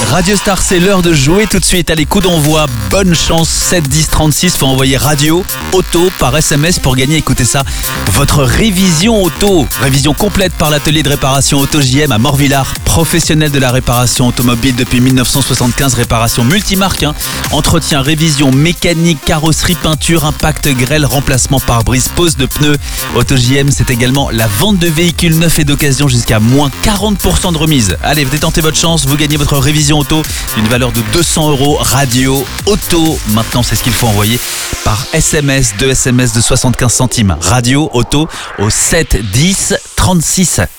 Radio Star, c'est l'heure de jouer tout de suite. Allez, coup d'envoi, bonne chance, 7 10 36. Faut envoyer radio, auto par SMS pour gagner, écoutez ça, votre révision auto. Révision complète par l'atelier de réparation Auto JM à Morvillard. Professionnel de la réparation automobile depuis 1975, réparation multimarque. Entretien, révision, mécanique, carrosserie, peinture, impact, grêle, remplacement pare-brise, pose de pneus. Auto JM, c'est également la vente de véhicules neufs et d'occasion jusqu'à moins 40% de remise. Allez, vous tentez votre chance, vous gagnez votre révision auto d'une valeur de 200 €. Radio, auto, maintenant c'est ce qu'il faut envoyer par SMS, 2 SMS de 75 centimes. Radio, auto au 7 10 36.